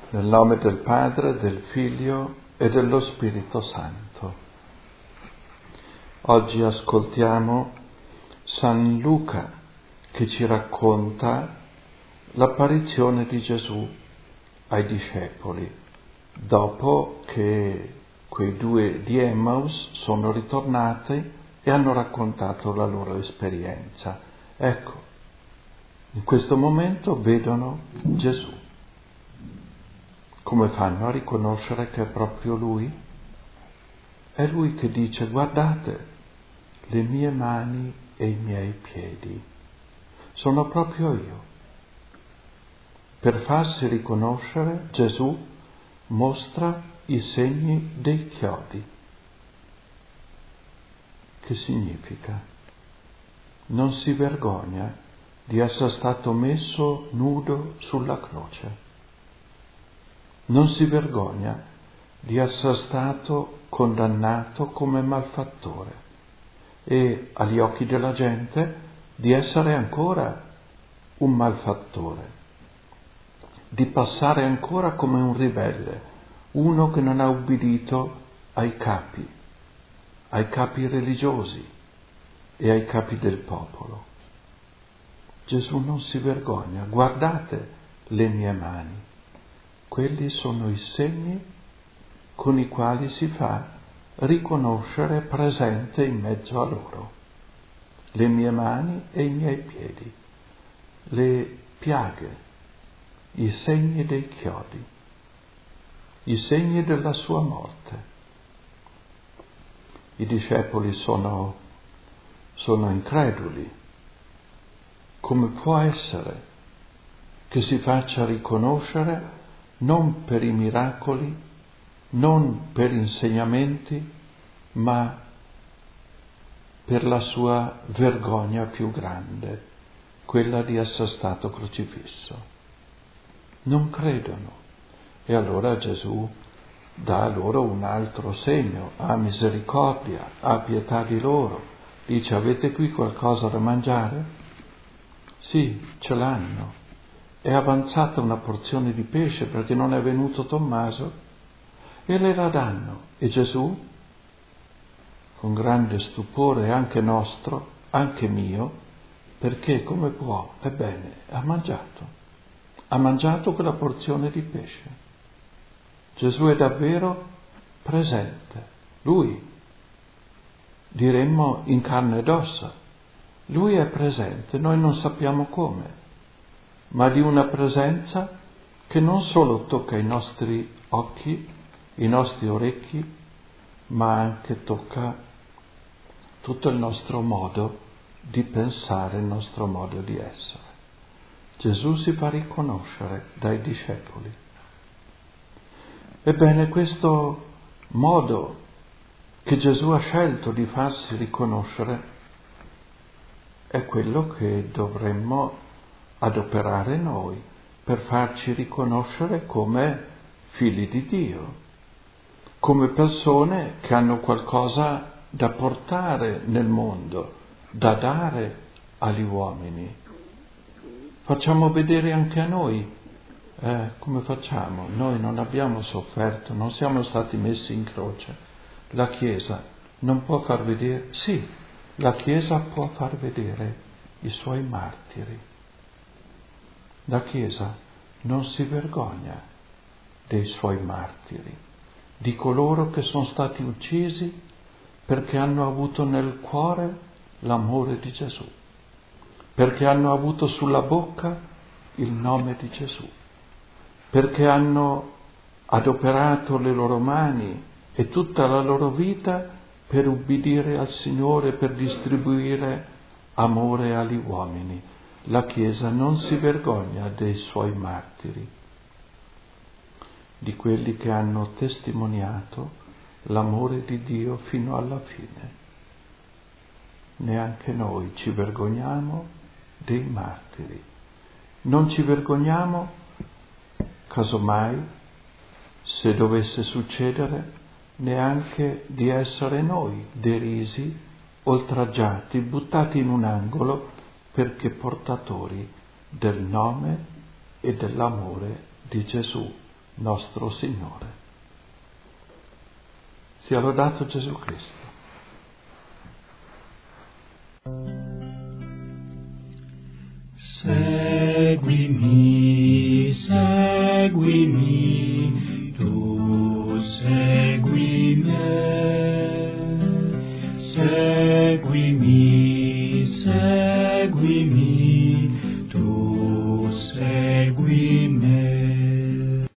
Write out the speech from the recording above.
Nel nome del Padre, del Figlio e dello Spirito Santo. Oggi ascoltiamo San Luca che ci racconta l'apparizione di Gesù ai discepoli dopo che quei due di Emmaus sono ritornati e hanno raccontato la loro esperienza. Ecco, in questo momento vedono Gesù. Come fanno a riconoscere che è proprio Lui? È Lui che dice: guardate le mie mani e i miei piedi, sono proprio io. Per farsi riconoscere, Gesù mostra i segni dei chiodi. Che significa? Non si vergogna di essere stato messo nudo sulla croce. Non si vergogna di essere stato condannato come malfattore e agli occhi della gente di essere ancora un malfattore, di passare ancora come un ribelle, uno che non ha ubbidito ai capi religiosi e ai capi del popolo. Gesù non si vergogna: guardate le mie mani. Quelli sono i segni con i quali si fa riconoscere presente in mezzo a loro. Le mie mani e i miei piedi, le piaghe, i segni dei chiodi, i segni della sua morte. I discepoli sono increduli. Come può essere che si faccia riconoscere non per i miracoli, non per insegnamenti, ma per la sua vergogna più grande, quella di essere stato crocifisso? Non credono. E allora Gesù dà loro un altro segno: ha misericordia, ha pietà di loro. Dice: avete qui qualcosa da mangiare? Sì, ce l'hanno. È avanzata una porzione di pesce perché non è venuto Tommaso, e le la danno. E Gesù, con grande stupore anche nostro, anche mio, perché come può? Ebbene, ha mangiato quella porzione di pesce. Gesù è davvero presente. Lui, diremmo in carne ed ossa, Lui è presente, noi non sappiamo come, ma di una presenza che non solo tocca i nostri occhi, i nostri orecchi, ma anche tocca tutto il nostro modo di pensare, il nostro modo di essere. Gesù si fa riconoscere dai discepoli. Ebbene, questo modo che Gesù ha scelto di farsi riconoscere è quello che dovremmo adoperare noi per farci riconoscere come figli di Dio, come persone che hanno qualcosa da portare nel mondo, da dare agli uomini. Facciamo vedere anche a noi come facciamo. Noi non abbiamo sofferto, non siamo stati messi in croce. La Chiesa non può far vedere? Sì, la Chiesa può far vedere i suoi martiri. La Chiesa non si vergogna dei suoi martiri, di coloro che sono stati uccisi perché hanno avuto nel cuore l'amore di Gesù, perché hanno avuto sulla bocca il nome di Gesù, perché hanno adoperato le loro mani e tutta la loro vita per ubbidire al Signore, per distribuire amore agli uomini. La Chiesa non si vergogna dei suoi martiri, di quelli che hanno testimoniato l'amore di Dio fino alla fine. Neanche noi ci vergogniamo dei martiri. Non ci vergogniamo, casomai, se dovesse succedere, neanche di essere noi derisi, oltraggiati, buttati in un angolo, perché portatori del nome e dell'amore di Gesù, nostro Signore. Sia lodato Gesù Cristo. Seguimi, seguimi, tu segui me.